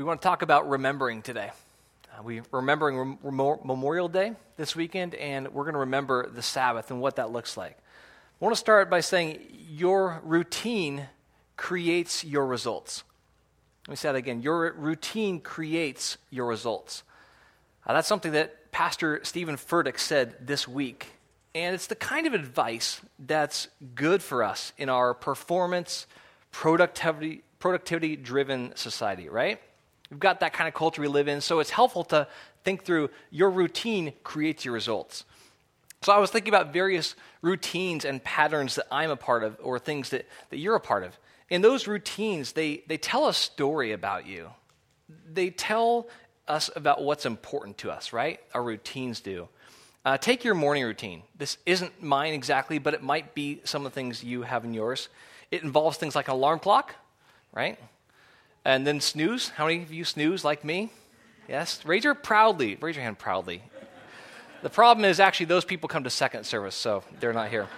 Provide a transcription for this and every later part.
We want to talk about remembering today. We're remembering Memorial Day this weekend, and we're going to remember the Sabbath and what that looks like. I want to start by saying your routine creates your results. Let me say that again. Your routine creates your results. That's something that Pastor Stephen Furtick said this week, and it's the kind of advice that's good for us in our performance, productivity-driven society, right? We've got that kind of culture we live in, so it's helpful to think through your routine creates your results. So I was thinking about various routines and patterns that I'm a part of or things that you're a part of. And those routines, they tell a story about you. They tell us about what's important to us, right? Our routines do. Take your morning routine. This isn't mine exactly, but it might be some of the things you have in yours. It involves things like an alarm clock, right? And then snooze. How many of you snooze like me? Yes? Raise your hand proudly. The problem is actually those people come to second service, so they're not here.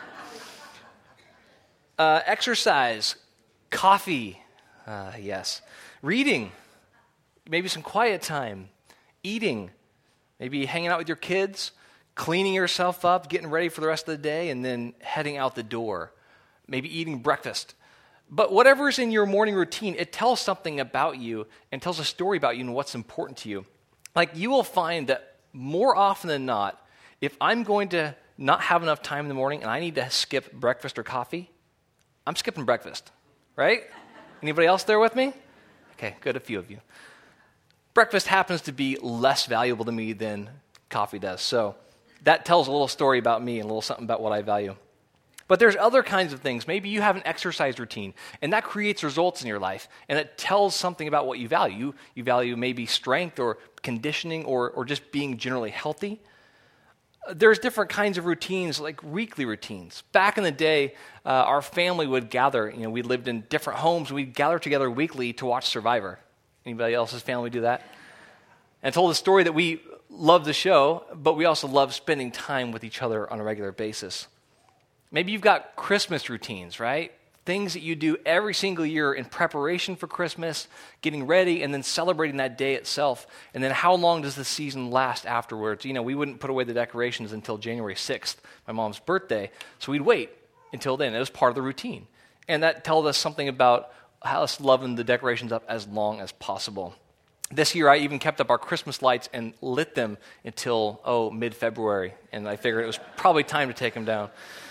Exercise, coffee, yes. Reading, maybe some quiet time. Eating, maybe hanging out with your kids, cleaning yourself up, getting ready for the rest of the day, and then heading out the door. Maybe eating breakfast. But whatever's in your morning routine, it tells something about you and tells a story about you and what's important to you. Like you will find that more often than not, if I'm going to not have enough time in the morning and I need to skip breakfast or coffee, I'm skipping breakfast, right? Anybody else there with me? Okay, good, a few of you. Breakfast happens to be less valuable to me than coffee does, so that tells a little story about me and a little something about what I value. But there's other kinds of things. Maybe you have an exercise routine, and that creates results in your life, and it tells something about what you value. You value maybe strength or conditioning or just being generally healthy. There's different kinds of routines, like weekly routines. Back in the day, our family would gather. You know, we lived in different homes, and we'd gather together weekly to watch Survivor. Anybody else's family do that? And told the story that we love the show, but we also love spending time with each other on a regular basis. Maybe you've got Christmas routines, right? Things that you do every single year in preparation for Christmas, getting ready, and then celebrating that day itself. And then how long does the season last afterwards? You know, we wouldn't put away the decorations until January 6th, my mom's birthday. So we'd wait until then. It was part of the routine. And that told us something about us loving the decorations up as long as possible. This year, I even kept up our Christmas lights and lit them until, mid-February. And I figured it was probably time to take them down.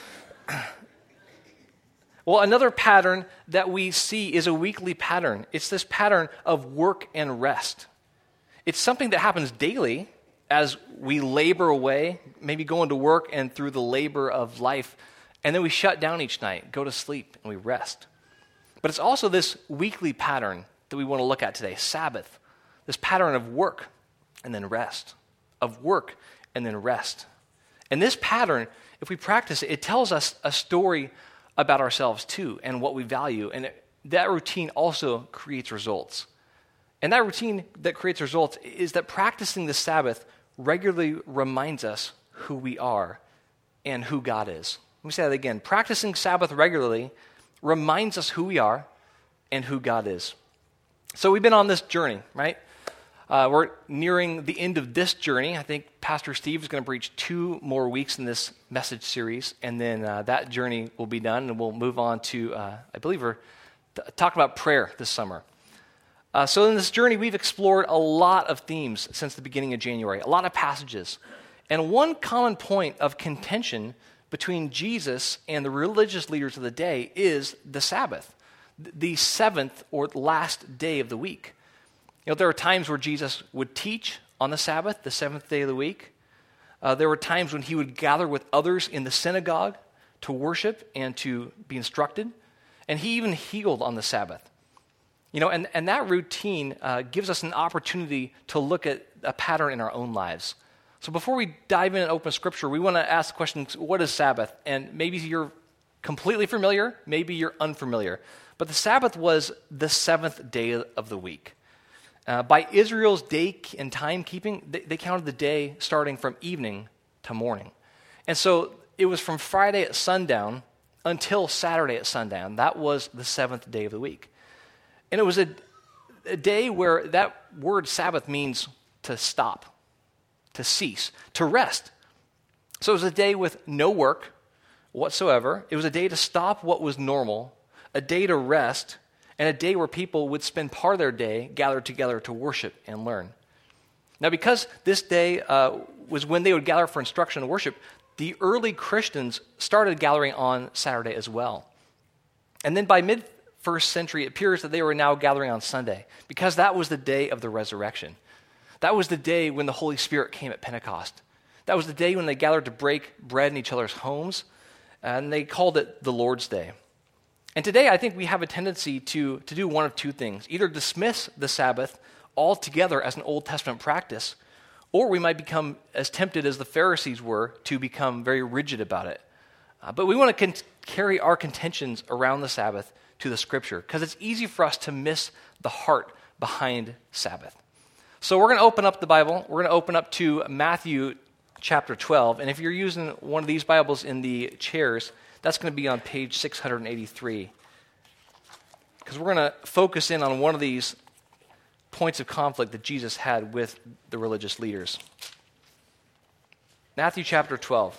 Well, another pattern that we see is a weekly pattern. It's this pattern of work and rest. It's something that happens daily as we labor away, maybe going to work and through the labor of life, and then we shut down each night, go to sleep, and we rest. But it's also this weekly pattern that we want to look at today, Sabbath, this pattern of work and then rest, of work and then rest. And this pattern, if we practice it, it tells us a story about ourselves too and what we value. And that routine also creates results. And that routine that creates results is that practicing the Sabbath regularly reminds us who we are and who God is. Let me say that again. Practicing Sabbath regularly reminds us who we are and who God is. So we've been on this journey, right? We're nearing the end of this journey. I think Pastor Steve is going to preach 2 more weeks in this message series, and then that journey will be done, and we'll move on to, I believe we're talking about prayer this summer. So in this journey, we've explored a lot of themes since the beginning of January, a lot of passages. And one common point of contention between Jesus and the religious leaders of the day is the Sabbath, the seventh or last day of the week. You know, there were times where Jesus would teach on the Sabbath, the seventh day of the week. There were times when he would gather with others in the synagogue to worship and to be instructed. And he even healed on the Sabbath. You know, and that routine gives us an opportunity to look at a pattern in our own lives. So before we dive in and open Scripture, we want to ask the question, what is Sabbath? And maybe you're completely familiar, maybe you're unfamiliar. But the Sabbath was the seventh day of the week. By Israel's day and timekeeping, they counted the day starting from evening to morning. And so it was from Friday at sundown until Saturday at sundown. That was the seventh day of the week. And it was a day where that word Sabbath means to stop, to cease, to rest. So it was a day with no work whatsoever. It was a day to stop what was normal, a day to rest, and a day where people would spend part of their day gathered together to worship and learn. Now, because this day was when they would gather for instruction and worship, the early Christians started gathering on Saturday as well. And then by mid-first century, it appears that they were now gathering on Sunday, because that was the day of the resurrection. That was the day when the Holy Spirit came at Pentecost. That was the day when they gathered to break bread in each other's homes, and they called it the Lord's Day. And today, I think we have a tendency to do one of two things: either dismiss the Sabbath altogether as an Old Testament practice, or we might become as tempted as the Pharisees were to become very rigid about it. But we want to carry our contentions around the Sabbath to the Scripture, because it's easy for us to miss the heart behind Sabbath. So we're going to open up the Bible. We're going to open up to Matthew chapter 12. And if you're using one of these Bibles in the chairs, that's going to be on page 683. Because we're going to focus in on one of these points of conflict that Jesus had with the religious leaders. Matthew chapter 12.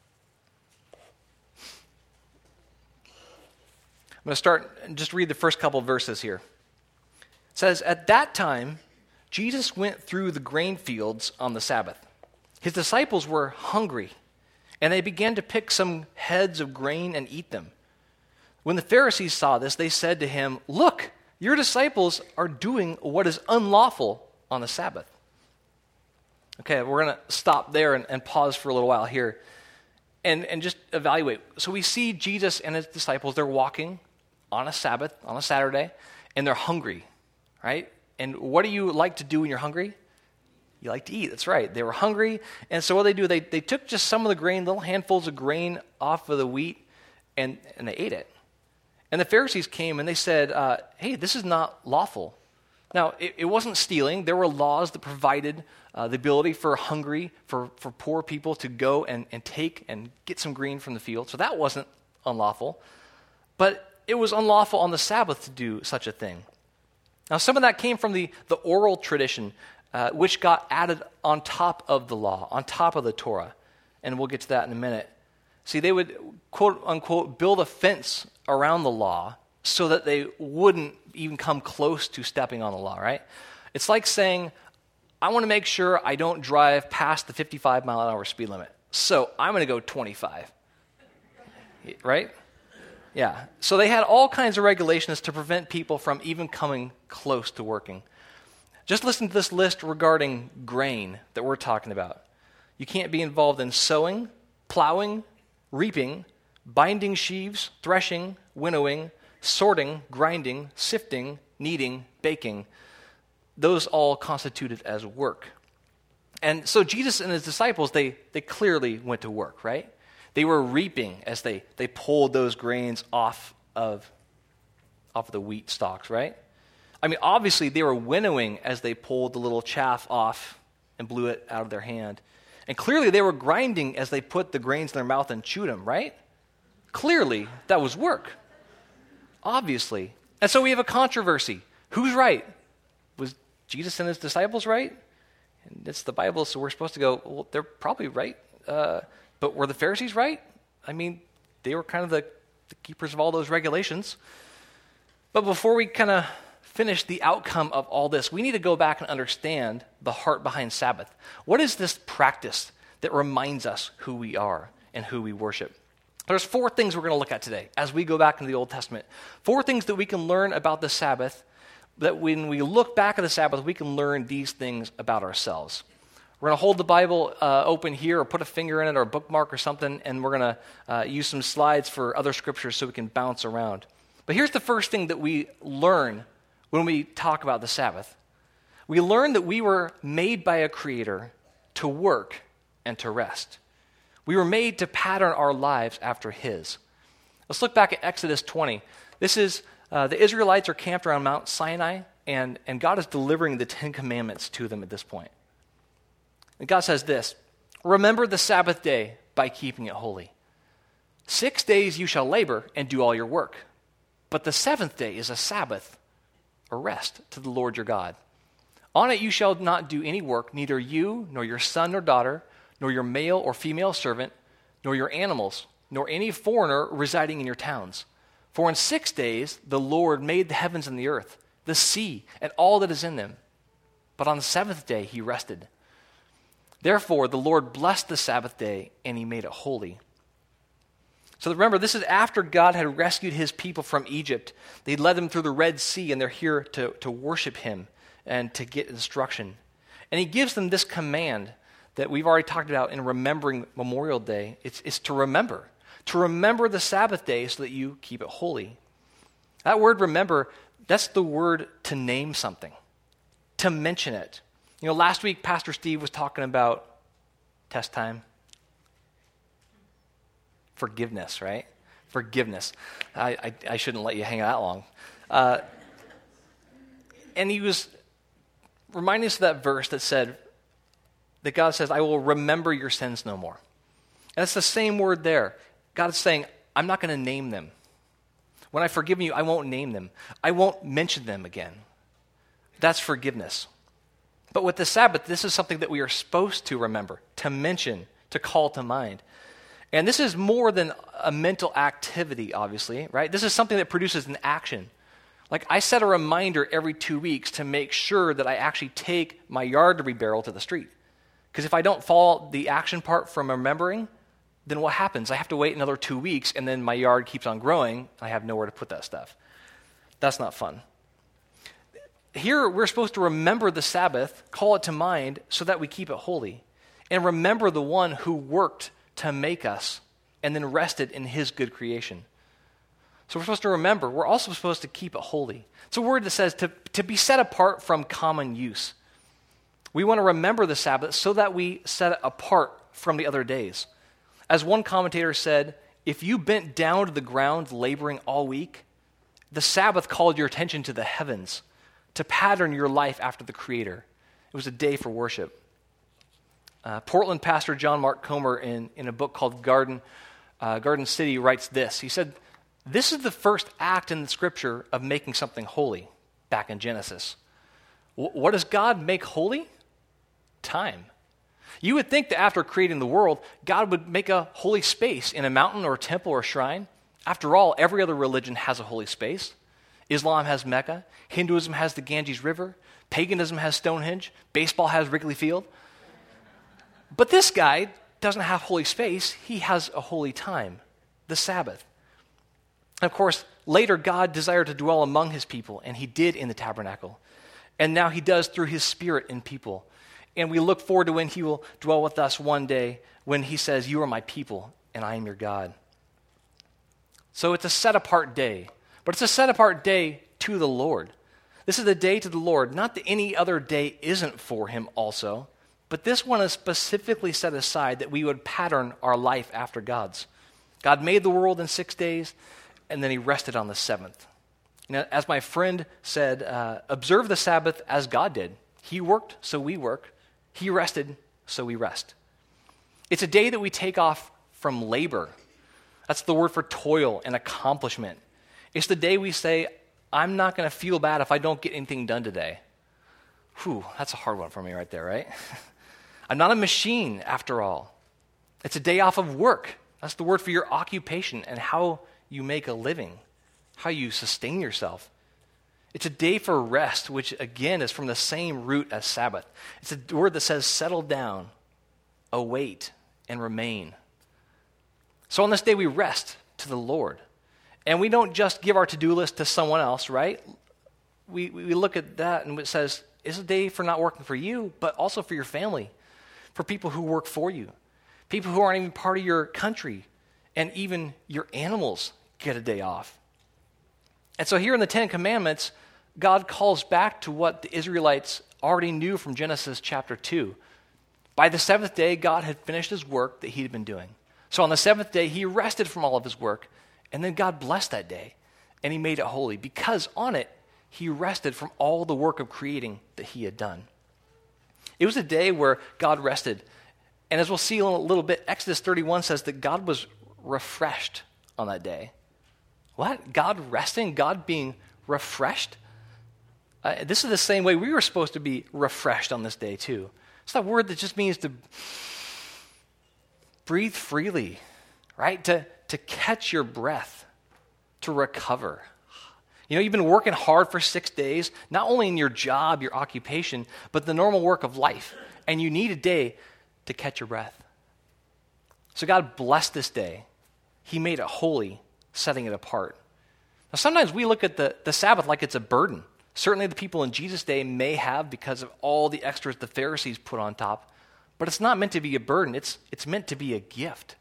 I'm going to start and just read the first couple of verses here. It says, "At that time, Jesus went through the grain fields on the Sabbath. His disciples were hungry, and they began to pick some heads of grain and eat them. When the Pharisees saw this, they said to him, 'Look, your disciples are doing what is unlawful on the Sabbath.'" Okay, we're going to stop there and pause for a little while here and just evaluate. So we see Jesus and his disciples, they're walking on a Sabbath, on a Saturday, and they're hungry, right? And what do you like to do when you're hungry? You like to eat, that's right. They were hungry, and so what they do, they took just some of the grain, little handfuls of grain off of the wheat, and they ate it. And the Pharisees came and they said, hey, this is not lawful. Now, it wasn't stealing. There were laws that provided the ability for for poor people to go and take and get some grain from the field. So that wasn't unlawful. But it was unlawful on the Sabbath to do such a thing. Now, some of that came from the oral tradition, which got added on top of the law, on top of the Torah. And we'll get to that in a minute. See, they would, quote unquote, build a fence around the law so that they wouldn't even come close to stepping on the law, right? It's like saying, I want to make sure I don't drive past the 55 mile an hour speed limit, so I'm going to go 25, right? Yeah, so they had all kinds of regulations to prevent people from even coming close to working. Just listen to this list regarding grain that we're talking about. You can't be involved in sowing, plowing, reaping, binding sheaves, threshing, winnowing, sorting, grinding, sifting, kneading, baking. Those all constituted as work. And so Jesus and his disciples, they clearly went to work, right? They were reaping as they pulled those grains off of the wheat stalks, right? I mean, obviously they were winnowing as they pulled the little chaff off and blew it out of their hand. And clearly they were grinding as they put the grains in their mouth and chewed them, right? Clearly that was work. Obviously. And so we have a controversy. Who's right? Was Jesus and his disciples right? And it's the Bible, so we're supposed to go, well, they're probably right. But were the Pharisees right? I mean, they were kind of the keepers of all those regulations. But before we kind of finish the outcome of all this, we need to go back and understand the heart behind Sabbath. What is this practice that reminds us who we are and who we worship? There's 4 things we're going to look at today as we go back into the Old Testament. 4 things that we can learn about the Sabbath, that when we look back at the Sabbath, we can learn these things about ourselves. We're going to hold the Bible open here or put a finger in it or a bookmark or something, and we're going to use some slides for other scriptures so we can bounce around. But here's the first thing that we learn when we talk about the Sabbath. We learn that we were made by a creator to work and to rest. We were made to pattern our lives after his. Let's look back at Exodus 20. This is the Israelites are camped around Mount Sinai, and God is delivering the 10 Commandments to them at this point. And God says this, "Remember the Sabbath day by keeping it holy. 6 days you shall labor and do all your work, but the 7th day is a Sabbath, or rest to the Lord your God. On it you shall not do any work, neither you, nor your son or daughter, nor your male or female servant, nor your animals, nor any foreigner residing in your towns. For in 6 days the Lord made the heavens and the earth, the sea, and all that is in them. But on the seventh day he rested. Therefore the Lord blessed the Sabbath day, and he made it holy. So remember, this is after God had rescued his people from Egypt. They led them through the Red Sea, and they're here to worship him and to get instruction. And he gives them this command that we've already talked about in remembering Memorial Day. It's to remember the Sabbath day so that you keep it holy. That word remember, that's the word to name something, to mention it. You know, last week Pastor Steve was talking about test time. Forgiveness, right? Forgiveness. I shouldn't let you hang out that long. And he was reminding us of that verse that said, that God says, I will remember your sins no more. And it's the same word there. God is saying, I'm not going to name them. When I forgive you, I won't name them. I won't mention them again. That's forgiveness. But with the Sabbath, this is something that we are supposed to remember, to mention, to call to mind. And this is more than a mental activity, obviously, right? This is something that produces an action. Like I set a reminder every 2 weeks to make sure that I actually take my yard debris barrel to the street. Because if I don't follow the action part from remembering, then what happens? I have to wait another 2 weeks, and then my yard keeps on growing. I have nowhere to put that stuff. That's not fun. Here, we're supposed to remember the Sabbath, call it to mind, so that we keep it holy, and remember the one who worked to make us and then rested in his good creation. So we're supposed to remember. We're also supposed to keep it holy. It's a word that says to be set apart from common use. We want to remember the Sabbath so that we set it apart from the other days. As one commentator said, if you bent down to the ground laboring all week, the Sabbath called your attention to the heavens to pattern your life after the Creator. It was a day for worship. Portland pastor John Mark Comer, in a book called Garden City, writes this. He said, this is the first act in the Scripture of making something holy, back in Genesis. What does God make holy? Time. You would think that after creating the world, God would make a holy space in a mountain or a temple or a shrine. After all, every other religion has a holy space. Islam has Mecca. Hinduism has the Ganges River. Paganism has Stonehenge. Baseball has Wrigley Field. But this guy doesn't have holy space. He has a holy time, the Sabbath. And of course, later God desired to dwell among his people, and he did in the tabernacle. And now he does through his Spirit in people. And we look forward to when he will dwell with us one day when he says, you are my people, and I am your God. So it's a set-apart day. But it's a set-apart day to the Lord. This is a day to the Lord. Not that any other day isn't for him also, but this one is specifically set aside that we would pattern our life after God's. God made the world in 6 days, and then he rested on the seventh. You know, as my friend said, observe the Sabbath as God did. He worked, so we work. He rested, so we rest. It's a day that we take off from labor. That's the word for toil and accomplishment. It's the day we say, I'm not going to feel bad if I don't get anything done today. Whew, that's a hard one for me right there, right? I'm not a machine, after all. It's a day off of work. That's the word for your occupation and how you make a living, how you sustain yourself. It's a day for rest, which again is from the same root as Sabbath. It's a word that says settle down, await, and remain. So on this day we rest to the Lord. And we don't just give our to-do list to someone else, right? We look at that and it says, it's a day for not working for you, but also for your family, for people who work for you, people who aren't even part of your country, and even your animals get a day off. And so here in the Ten Commandments, God calls back to what the Israelites already knew from Genesis chapter 2. By the seventh day, God had finished his work that he had been doing. So on the seventh day, he rested from all of his work, and then God blessed that day, and he made it holy, because on it, he rested from all the work of creating that he had done. It was a day where God rested. And as we'll see in a little bit, Exodus 31 says that God was refreshed on that day. What? God resting? God being refreshed? This is the same way we were supposed to be refreshed on this day too. It's that word that just means to breathe freely, right? To catch your breath, to recover. You know, you've been working hard for 6 days, not only in your job, your occupation, but the normal work of life. And you need a day to catch your breath. So God blessed this day. He made it holy, setting it apart. Now, sometimes we look at the Sabbath like it's a burden. Certainly the people in Jesus' day may have because of all the extras the Pharisees put on top. But it's not meant to be a burden. It's meant to be a gift.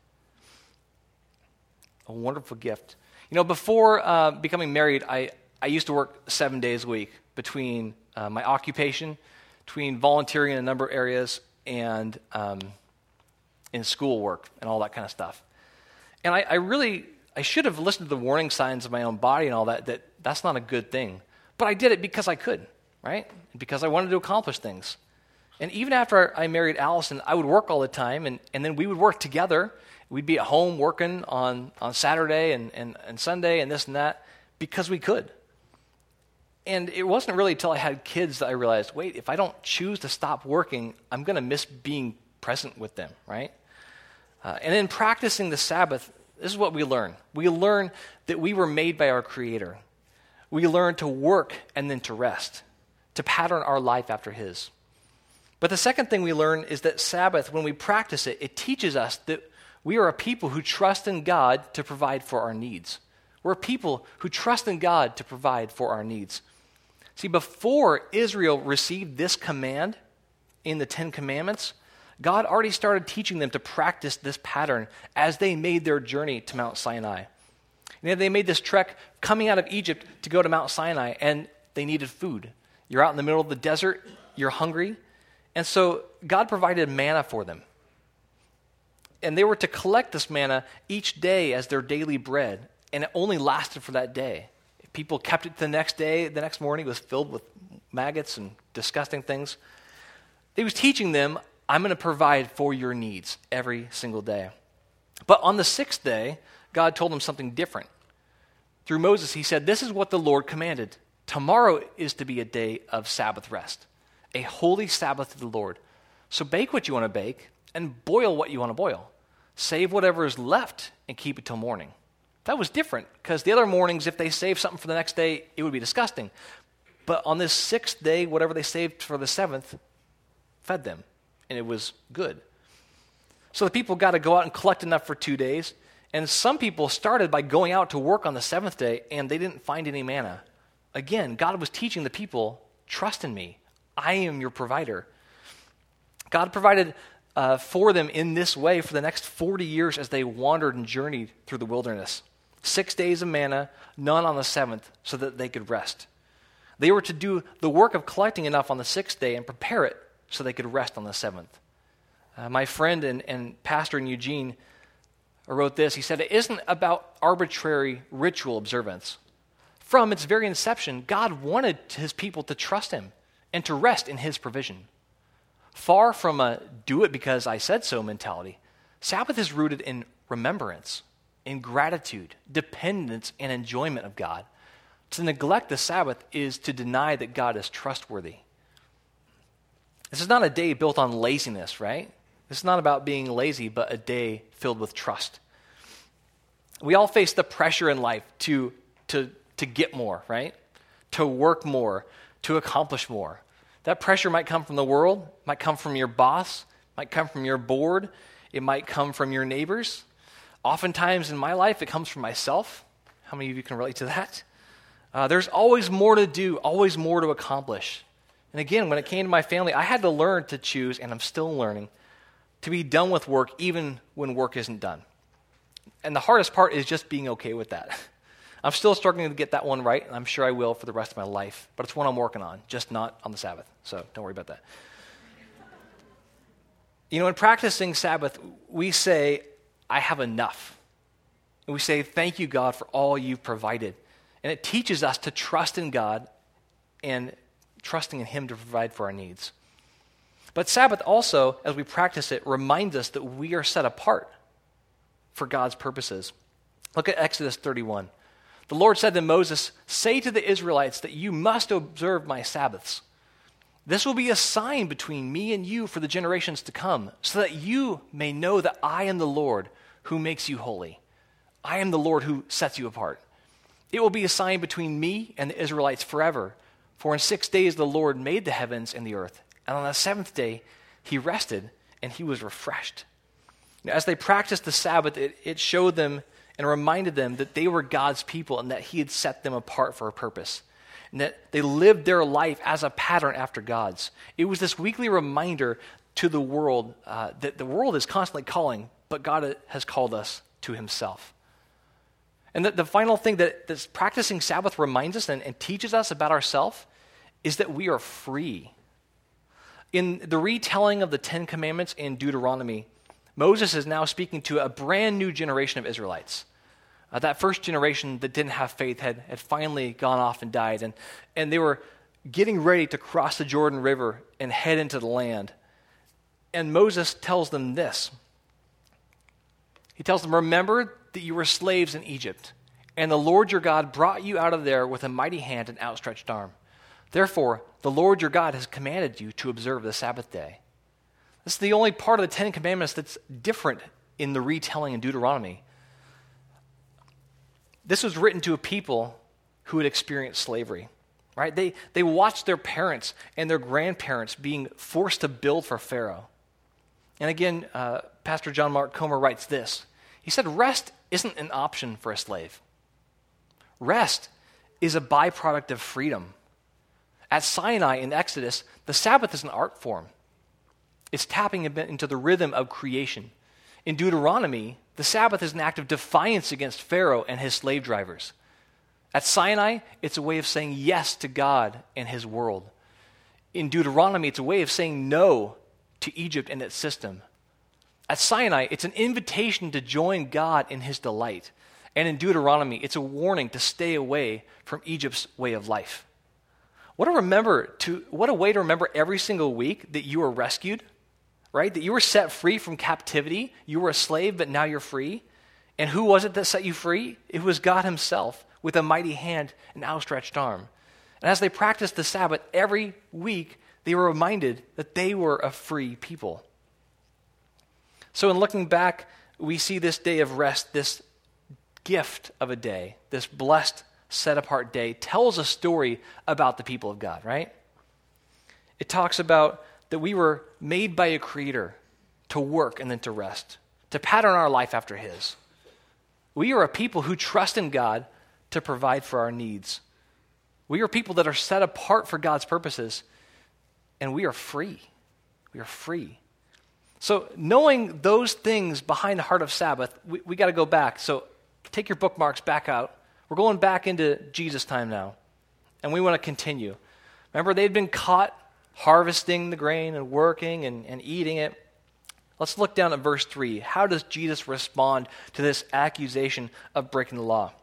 A wonderful gift. You know, before becoming married, I used to work 7 days a week between my occupation, between volunteering in a number of areas, and in school work and all that kind of stuff. And I should have listened to the warning signs of my own body and all that's not a good thing. But I did it because I could, right? Because I wanted to accomplish things. And even after I married Allison, I would work all the time, and then we would work together. We'd be at home working on Saturday and Sunday and this and that because we could. And it wasn't really until I had kids that I realized, wait, if I don't choose to stop working, I'm going to miss being present with them, right? And in practicing the Sabbath, this is what we learn. We learn that we were made by our Creator. We learn to work and then to rest, to pattern our life after His. But the second thing we learn is that Sabbath, when we practice it, it teaches us that we are a people who trust in God to provide for our needs. We're a people who trust in God to provide for our needs. See, before Israel received this command in the Ten Commandments, God already started teaching them to practice this pattern as they made their journey to Mount Sinai. And they made this trek coming out of Egypt to go to Mount Sinai, and they needed food. You're out in the middle of the desert, you're hungry, and so God provided manna for them. And they were to collect this manna each day as their daily bread, and it only lasted for that day. If people kept it the next day, the next morning it was filled with maggots and disgusting things. He was teaching them, I'm going to provide for your needs every single day. But on the sixth day, God told them something different. Through Moses, he said, this is what the Lord commanded. Tomorrow is to be a day of Sabbath rest, a holy Sabbath to the Lord. So bake what you want to bake and boil what you want to boil. Save whatever is left and keep it till morning. That was different because the other mornings, if they saved something for the next day, it would be disgusting. But on this sixth day, whatever they saved for the seventh fed them, and it was good. So the people got to go out and collect enough for 2 days. And some people started by going out to work on the seventh day, and they didn't find any manna. Again, God was teaching the people, trust in me. I am your provider. God provided for them in this way for the next 40 years as they wandered and journeyed through the wilderness. 6 days of manna, none on the seventh, so that they could rest. They were to do the work of collecting enough on the sixth day and prepare it so they could rest on the seventh. My friend and pastor in Eugene wrote this. He said, it isn't about arbitrary ritual observance. From its very inception, God wanted his people to trust him and to rest in his provision. Far from a do it because I said so mentality, Sabbath is rooted in remembrance, in gratitude, dependence, and enjoyment of God. To neglect the Sabbath is to deny that God is trustworthy. This is not a day built on laziness, right? This is not about being lazy, but a day filled with trust. We all face the pressure in life to get more, right? To work more, to accomplish more. That pressure might come from the world, might come from your boss, might come from your board, it might come from your neighbors. Oftentimes in my life, it comes from myself. How many of you can relate to that? There's always more to do, always more to accomplish. And again, when it came to my family, I had to learn to choose, and I'm still learning, to be done with work even when work isn't done. And the hardest part is just being okay with that. I'm still struggling to get that one right, and I'm sure I will for the rest of my life. But it's one I'm working on, just not on the Sabbath. So don't worry about that. You know, in practicing Sabbath, we say, I have enough. And we say, thank you, God, for all you've provided. And it teaches us to trust in God and trusting in him to provide for our needs. But Sabbath also, as we practice it, reminds us that we are set apart for God's purposes. Look at Exodus 31. The Lord said to Moses, "Say to the Israelites that you must observe my Sabbaths. This will be a sign between me and you for the generations to come, so that you may know that I am the Lord who makes you holy. I am the Lord who sets you apart. It will be a sign between me and the Israelites forever. For in 6 days the Lord made the heavens and the earth, and on the seventh day he rested and he was refreshed." Now, as they practiced the Sabbath, it showed them and reminded them that they were God's people and that he had set them apart for a purpose, and that they lived their life as a pattern after God's. It was this weekly reminder to the world that the world is constantly calling, but God has called us to himself. And the final thing that this practicing Sabbath reminds us and teaches us about ourselves is that we are free. In the retelling of the Ten Commandments in Deuteronomy, Moses is now speaking to a brand new generation of Israelites. That first generation that didn't have faith had finally gone off and died, and they were getting ready to cross the Jordan River and head into the land. And Moses tells them this. He tells them, "Remember that you were slaves in Egypt, and the Lord your God brought you out of there with a mighty hand and outstretched arm. Therefore, the Lord your God has commanded you to observe the Sabbath day." This is the only part of the Ten Commandments that's different in the retelling in Deuteronomy. This was written to a people who had experienced slavery, right? They watched their parents and their grandparents being forced to build for Pharaoh. And again, Pastor John Mark Comer writes this. He said, "Rest isn't an option for a slave. Rest is a byproduct of freedom. At Sinai in Exodus, the Sabbath is an art form. It's tapping a bit into the rhythm of creation. In Deuteronomy, the Sabbath is an act of defiance against Pharaoh and his slave drivers. At Sinai, it's a way of saying yes to God and his world. In Deuteronomy, it's a way of saying no to Egypt and its system. At Sinai, it's an invitation to join God in his delight. And in Deuteronomy, it's a warning to stay away from Egypt's way of life." What a way to remember every single week that you were rescued, right? That you were set free from captivity. You were a slave, but now you're free. And who was it that set you free? It was God himself with a mighty hand and outstretched arm. And as they practiced the Sabbath every week, they were reminded that they were a free people. So in looking back, we see this day of rest, this gift of a day, this blessed, set-apart day, tells a story about the people of God, right? It talks about that we were made by a creator to work and then to rest, to pattern our life after his. We are a people who trust in God to provide for our needs. We are people that are set apart for God's purposes, and we are free. We are free. So knowing those things behind the heart of Sabbath, we got to go back. So take your bookmarks back out. We're going back into Jesus' time now, and we want to continue. Remember, they'd been caught harvesting the grain and working and eating it. Let's look down at verse 3. How does Jesus respond to this accusation of breaking the law?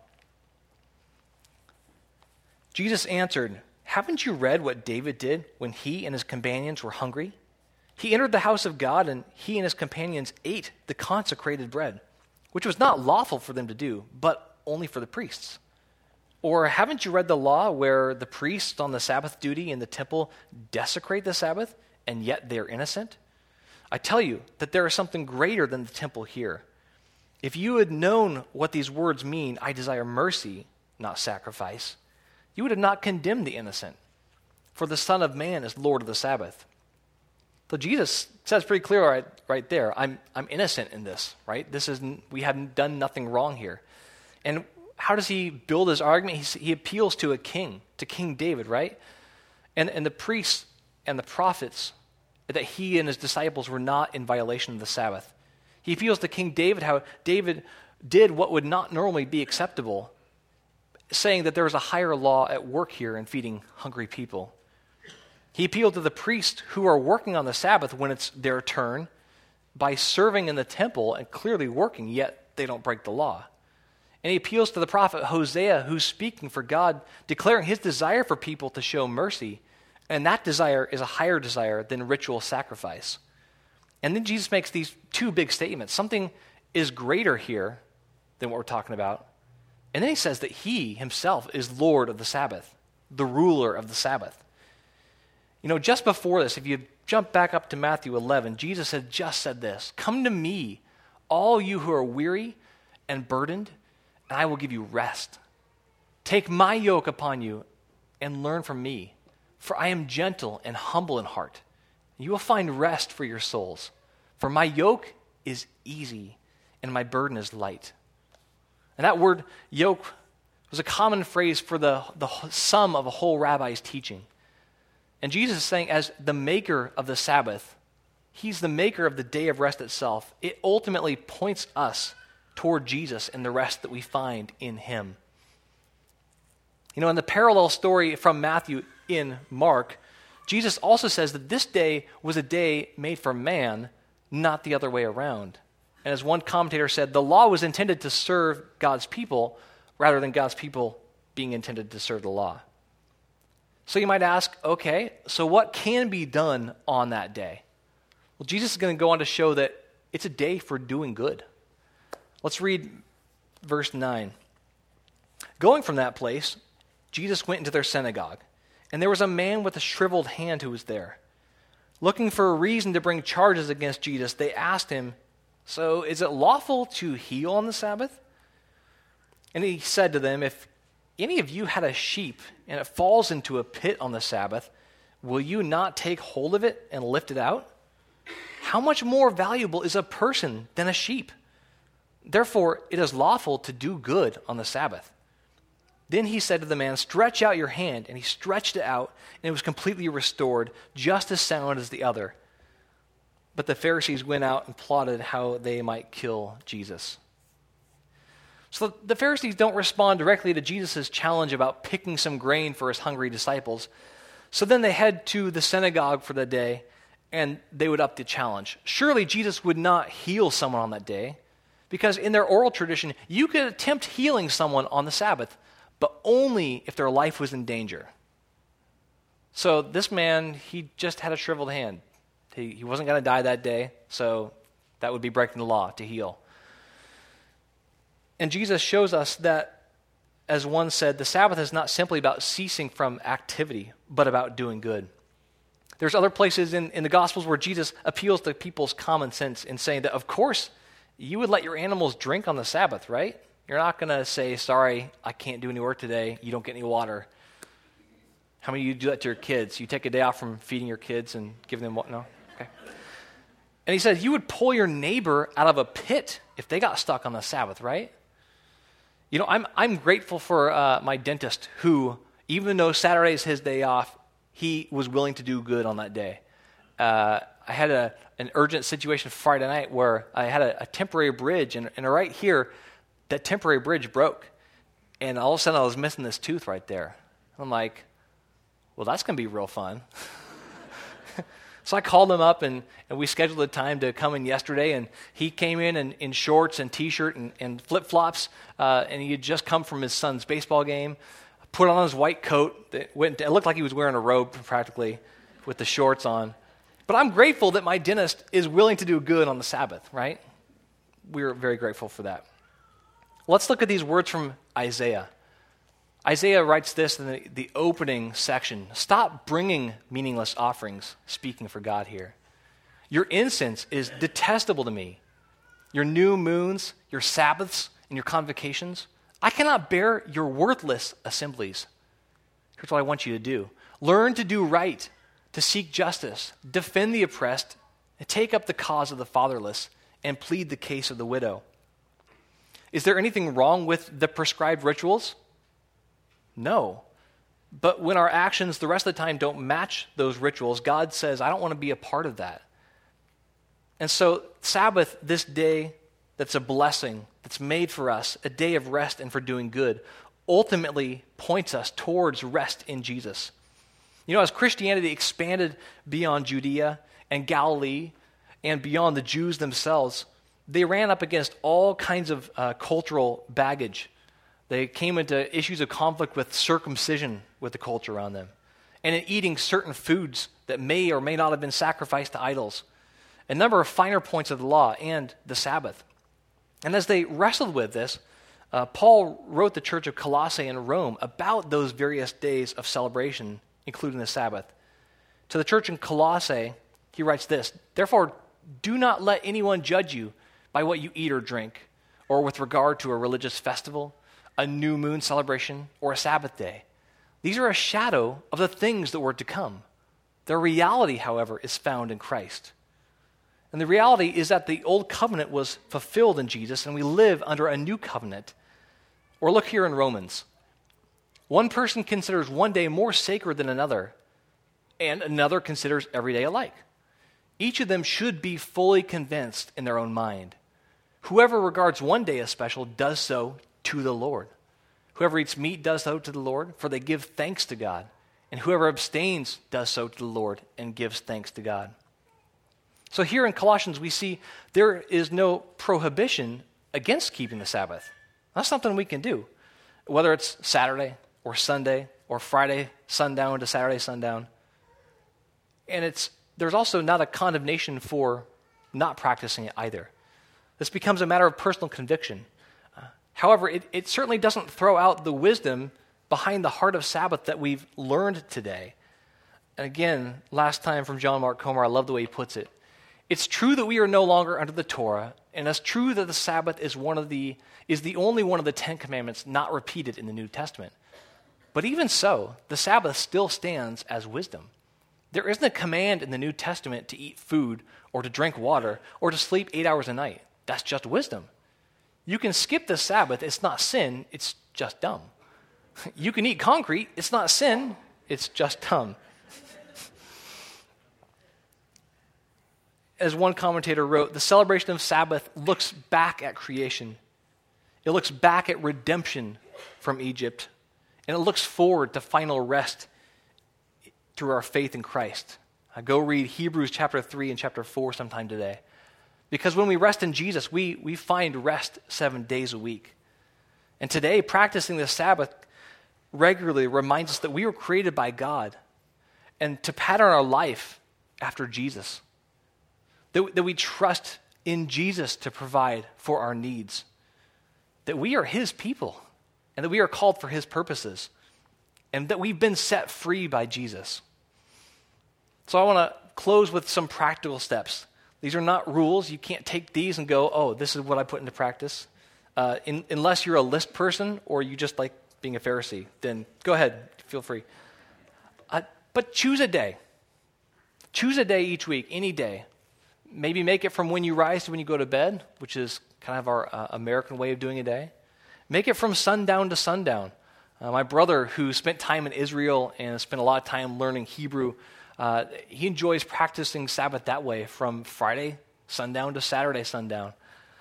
Jesus answered, "Haven't you read what David did when he and his companions were hungry? He entered the house of God, and he and his companions ate the consecrated bread, which was not lawful for them to do, but only for the priests. Or haven't you read the law where the priests on the Sabbath duty in the temple desecrate the Sabbath, and yet they are innocent? I tell you that there is something greater than the temple here. If you had known what these words mean, 'I desire mercy, not sacrifice,' you would have not condemned the innocent, for the Son of Man is Lord of the Sabbath." So Jesus says pretty clear right there, I'm innocent in this, right? We haven't done nothing wrong here. And how does he build his argument? He appeals to a king, to King David, right? And the priests and the prophets, that he and his disciples were not in violation of the Sabbath. He appeals to King David, how David did what would not normally be acceptable, saying that there was a higher law at work here in feeding hungry people. He appealed to the priests who are working on the Sabbath when it's their turn by serving in the temple and clearly working, yet they don't break the law. And he appeals to the prophet Hosea, who's speaking for God, declaring his desire for people to show mercy. And that desire is a higher desire than ritual sacrifice. And then Jesus makes these two big statements. Something is greater here than what we're talking about. And then he says that he himself is Lord of the Sabbath, the ruler of the Sabbath. Just before this, if you jump back up to Matthew 11, Jesus had just said this, "Come to me, all you who are weary and burdened, and I will give you rest. Take my yoke upon you and learn from me, for I am gentle and humble in heart. You will find rest for your souls. For my yoke is easy and my burden is light." And that word yoke was a common phrase for the sum of a whole rabbi's teaching. And Jesus is saying, as the maker of the Sabbath, he's the maker of the day of rest itself. It ultimately points us toward Jesus and the rest that we find in him. In the parallel story from Matthew in Mark, Jesus also says that this day was a day made for man, not the other way around. And as one commentator said, the law was intended to serve God's people rather than God's people being intended to serve the law. So you might ask, okay, so what can be done on that day? Well, Jesus is going to go on to show that it's a day for doing good. Let's read verse 9. Going from that place, Jesus went into their synagogue, and there was a man with a shriveled hand who was there. Looking for a reason to bring charges against Jesus, they asked him, "So is it lawful to heal on the Sabbath?" And he said to them, "If any of you had a sheep and it falls into a pit on the Sabbath, will you not take hold of it and lift it out? How much more valuable is a person than a sheep? Therefore, it is lawful to do good on the Sabbath." Then he said to the man, "Stretch out your hand." And he stretched it out, and it was completely restored, just as sound as the other. But the Pharisees went out and plotted how they might kill Jesus. So the Pharisees don't respond directly to Jesus' challenge about picking some grain for his hungry disciples. So then they head to the synagogue for the day, and they would up the challenge. Surely Jesus would not heal someone on that day, because in their oral tradition, you could attempt healing someone on the Sabbath, but only if their life was in danger. So this man, he just had a shriveled hand. He wasn't going to die that day, so that would be breaking the law to heal. And Jesus shows us that, as one said, the Sabbath is not simply about ceasing from activity, but about doing good. There's other places in the Gospels where Jesus appeals to people's common sense in saying that, of course, you would let your animals drink on the Sabbath, right? You're not going to say, "Sorry, I can't do any work today. You don't get any water." How many of you do that to your kids? You take a day off from feeding your kids and giving them what? No? Okay. And he says, you would pull your neighbor out of a pit if they got stuck on the Sabbath, right? I'm grateful for my dentist who, even though Saturday is his day off, he was willing to do good on that day. I had an urgent situation Friday night where I had a temporary bridge, and right here, that temporary bridge broke. And all of a sudden, I was missing this tooth right there. I'm like, well, that's going to be real fun. So I called him up, and we scheduled a time to come in yesterday, and he came in shorts and T-shirt and flip-flops, and he had just come from his son's baseball game, put on his white coat. It looked like he was wearing a robe, practically, with the shorts on. But I'm grateful that my dentist is willing to do good on the Sabbath, right? We're very grateful for that. Let's look at these words from Isaiah. Isaiah writes this in the opening section. "Stop bringing meaningless offerings," speaking for God here. "Your incense is detestable to me. Your new moons, your Sabbaths, and your convocations. I cannot bear your worthless assemblies." Here's what I want you to do. Learn to do right, to seek justice, defend the oppressed, and take up the cause of the fatherless, and plead the case of the widow. Is there anything wrong with the prescribed rituals? No. But when our actions the rest of the time don't match those rituals, God says, I don't want to be a part of that. And so Sabbath, this day that's a blessing, that's made for us, a day of rest and for doing good, ultimately points us towards rest in Jesus. As Christianity expanded beyond Judea and Galilee and beyond the Jews themselves, they ran up against all kinds of cultural baggage. They came into issues of conflict with circumcision with the culture around them, and in eating certain foods that may or may not have been sacrificed to idols, a number of finer points of the law and the Sabbath. And as they wrestled with this, Paul wrote the church of Colossae in Rome about those various days of celebration, including the Sabbath. To the church in Colossae, he writes this: "Therefore, do not let anyone judge you by what you eat or drink, or with regard to a religious festival, a new moon celebration, or a Sabbath day. These are a shadow of the things that were to come. Their reality, however, is found in Christ." And the reality is that the old covenant was fulfilled in Jesus, and we live under a new covenant. Or look here in Romans. One person considers one day more sacred than another, and another considers every day alike. Each of them should be fully convinced in their own mind. Whoever regards one day as special does so to the Lord. Whoever eats meat does so to the Lord, for they give thanks to God. And whoever abstains does so to the Lord and gives thanks to God. So here in Colossians, we see there is no prohibition against keeping the Sabbath. That's something we can do, whether it's Saturday or Sunday or Friday sundown to Saturday sundown. And there's also not a condemnation for not practicing it either. This becomes a matter of personal conviction. However, it certainly doesn't throw out the wisdom behind the heart of Sabbath that we've learned today. And again, last time from John Mark Comer, I love the way he puts it. It's true that we are no longer under the Torah, and it's true that the Sabbath is the only one of the 10 commandments not repeated in the New Testament. But even so, the Sabbath still stands as wisdom. There isn't a command in the New Testament to eat food or to drink water or to sleep 8 hours a night. That's just wisdom. You can skip the Sabbath. It's not sin. It's just dumb. You can eat concrete. It's not sin. It's just dumb. As one commentator wrote, the celebration of Sabbath looks back at creation. It looks back at redemption from Egypt. And it looks forward to final rest through our faith in Christ. Go read Hebrews chapter 3 and chapter 4 sometime today. Because when we rest in Jesus, we find rest 7 days a week. And today, practicing the Sabbath regularly reminds us that we were created by God and to pattern our life after Jesus. That we trust in Jesus to provide for our needs. That we are his people and that we are called for his purposes. And that we've been set free by Jesus. So I want to close with some practical steps. These are not rules. You can't take these and go, oh, this is what I put into practice. Unless you're a list person or you just like being a Pharisee, then go ahead, feel free. But choose a day. Choose a day each week, any day. Maybe make it from when you rise to when you go to bed, which is kind of our American way of doing a day. Make it from sundown to sundown. My brother, who spent time in Israel and spent a lot of time learning Hebrew, he enjoys practicing Sabbath that way, from Friday sundown to Saturday sundown.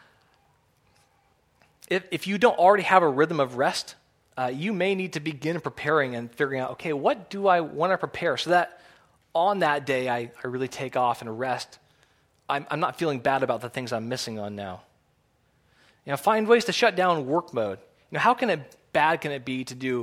If you don't already have a rhythm of rest, you may need to begin preparing and figuring out, okay, what do I want to prepare so that on that day I really take off and rest. I'm not feeling bad about the things I'm missing on now. Find ways to shut down work mode. How bad can it be to do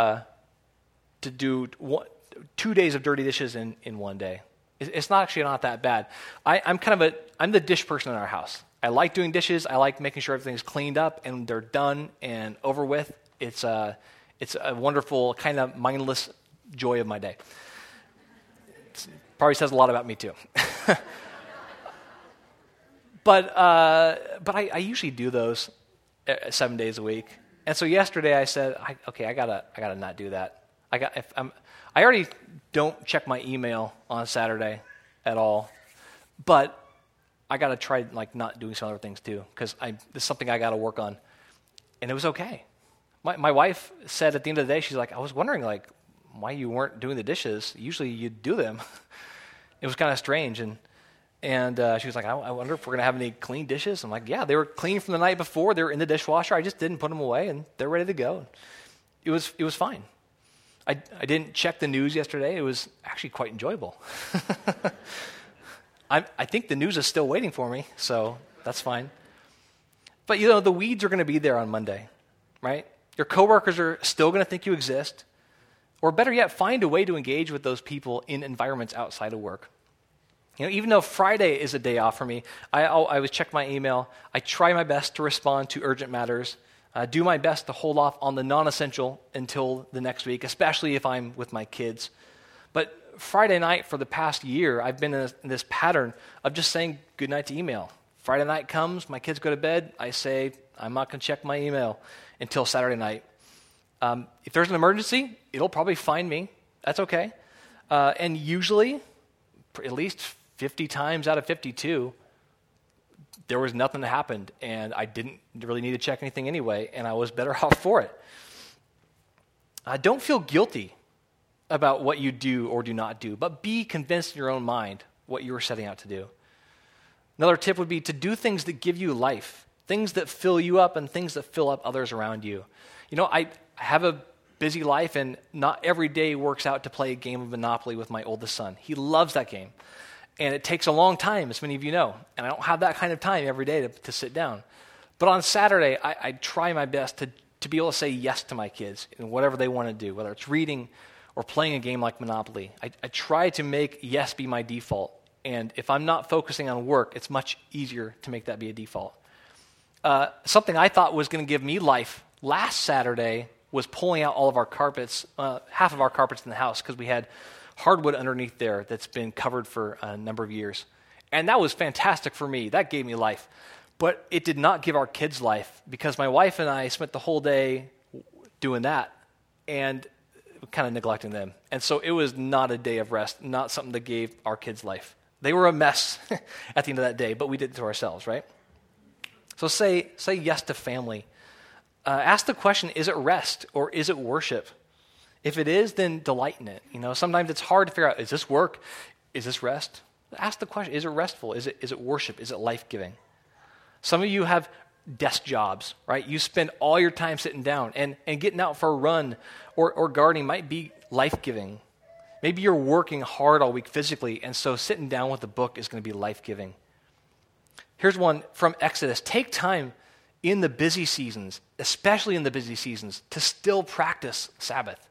2 days of dirty dishes in one day? It's not that bad. I'm the dish person in our house. I like doing dishes. I like making sure everything's cleaned up and they're done and over with. It's a wonderful kind of mindless joy of my day. It probably says a lot about me too. But I usually do those 7 days a week. And so yesterday I said, I gotta not do that. I already don't check my email on Saturday at all, but I gotta try not doing some other things too, because this is something I gotta work on. And it was okay. My wife said at the end of the day, she's like, I was wondering why you weren't doing the dishes. Usually you do them. It was kind of strange, and she was like, I wonder if we're gonna have any clean dishes. I'm like, yeah, they were clean from the night before. They were in the dishwasher. I just didn't put them away, and they're ready to go. It was fine. I didn't check the news yesterday. It was actually quite enjoyable. I think the news is still waiting for me, so that's fine. But the weeds are going to be there on Monday, right? Your coworkers are still going to think you exist. Or better yet, find a way to engage with those people in environments outside of work. Even though Friday is a day off for me, I always check my email. I try my best to respond to urgent matters. Do my best to hold off on the non-essential until the next week, especially if I'm with my kids. But Friday night for the past year, I've been in this pattern of just saying goodnight to email. Friday night comes, my kids go to bed, I say, I'm not going to check my email until Saturday night. If there's an emergency, it'll probably find me. That's okay. And usually, at least 50 times out of 52, there was nothing that happened, and I didn't really need to check anything anyway, and I was better off for it. Don't feel guilty about what you do or do not do, but be convinced in your own mind what you were setting out to do. Another tip would be to do things that give you life, things that fill you up and things that fill up others around you. You know, I have a busy life, and not every day works out to play a game of Monopoly with my oldest son. He loves that game. And it takes a long time, as many of you know. And I don't have that kind of time every day to sit down. But on Saturday, I try my best to be able to say yes to my kids in whatever they want to do, whether it's reading or playing a game like Monopoly. I try to make yes be my default. And if I'm not focusing on work, it's much easier to make that be a default. Something I thought was going to give me life last Saturday was pulling out all of our carpets, half of our carpets in the house, because we had hardwood underneath there that's been covered for a number of years. And that was fantastic for me. That gave me life. But it did not give our kids life, because my wife and I spent the whole day doing that and kind of neglecting them. And so it was not a day of rest, not something that gave our kids life. They were a mess at the end of that day, but we did it to ourselves, right? So say yes to family. Ask the question, is it rest or is it worship? If it is, then delight in it. You know, sometimes it's hard to figure out, is this work? Is this rest? Ask the question, is it restful? Is it worship? Is it life-giving? Some of you have desk jobs, right? You spend all your time sitting down, and getting out for a run or gardening might be life-giving. Maybe you're working hard all week physically, and so sitting down with a book is going to be life-giving. Here's one from Exodus. Take time in the busy seasons, especially in the busy seasons, to still practice Sabbath.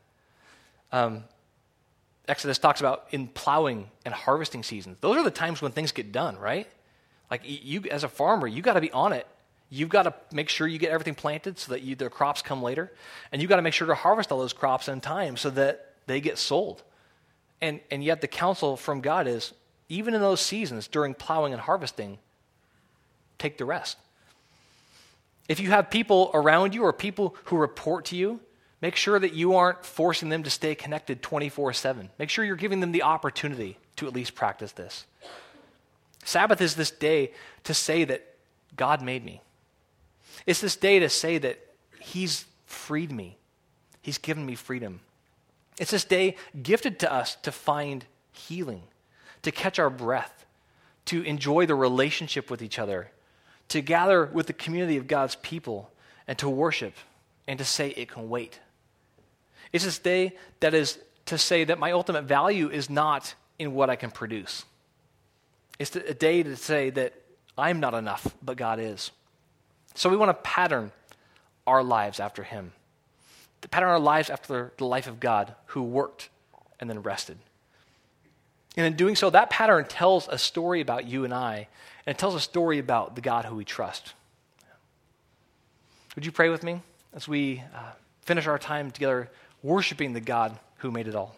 Exodus talks about in plowing and harvesting seasons. Those are the times when things get done, right? Like you as a farmer, you got to be on it. You've got to make sure you get everything planted so that the crops come later. And you've got to make sure to harvest all those crops in time so that they get sold. And yet the counsel from God is, even in those seasons during plowing and harvesting, take the rest. If you have people around you or people who report to you, make sure that you aren't forcing them to stay connected 24/7. Make sure you're giving them the opportunity to at least practice this. Sabbath is this day to say that God made me. It's this day to say that He's freed me. He's given me freedom. It's this day gifted to us to find healing, to catch our breath, to enjoy the relationship with each other, to gather with the community of God's people, and to worship, and to say it can wait. It's this day that is to say that my ultimate value is not in what I can produce. It's a day to say that I'm not enough, but God is. So we want to pattern our lives after Him. To pattern our lives after the life of God, who worked and then rested. And in doing so, that pattern tells a story about you and I, and it tells a story about the God who we trust. Would you pray with me as we finish our time together worshiping the God who made it all?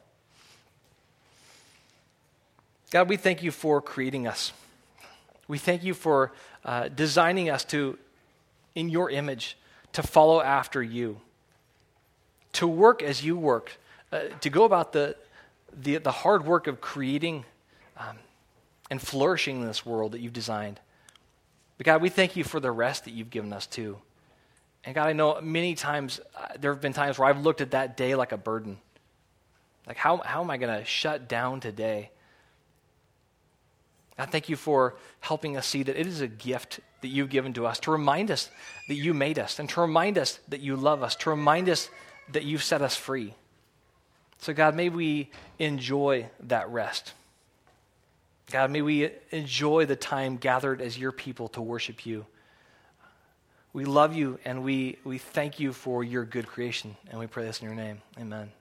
God, we thank you for creating us. We thank you for designing us in your image, to follow after you, to work as you worked, to go about the hard work of creating and flourishing in this world that you've designed. But God, we thank you for the rest that you've given us too. And God, I know many times, there have been times where I've looked at that day like a burden. Like, how am I going to shut down today? God, thank you for helping us see that it is a gift that you've given to us, to remind us that you made us, and to remind us that you love us, to remind us that you've set us free. So God, may we enjoy that rest. God, may we enjoy the time gathered as your people to worship you. We love you, and we thank you for your good creation, and we pray this in your name. Amen.